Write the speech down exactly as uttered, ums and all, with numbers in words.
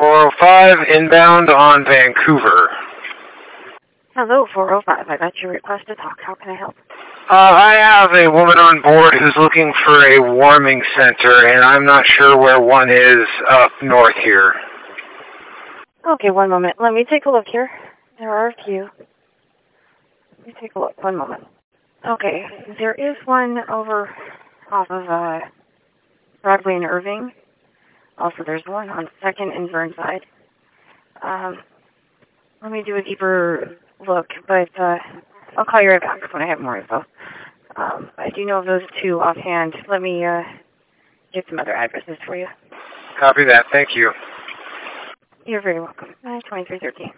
four oh five, inbound on Vancouver. Hello, four oh five. I got your request to talk. How can I help? Uh, I have a woman on board who's looking for a warming center, and I'm not sure where one is up north here. Okay, one moment. Let me take a look here. There are a few. Let me take a look. One moment. Okay, there is one over off of uh, Broadway and Irving. Also, there's one on second and Burnside. Um, let me do a deeper look, but uh, I'll call you right back when I have more info. Um, I do know of those two offhand. Let me uh, get some other addresses for you. Copy that. Thank you. You're very welcome. Uh, twenty-three thirteen.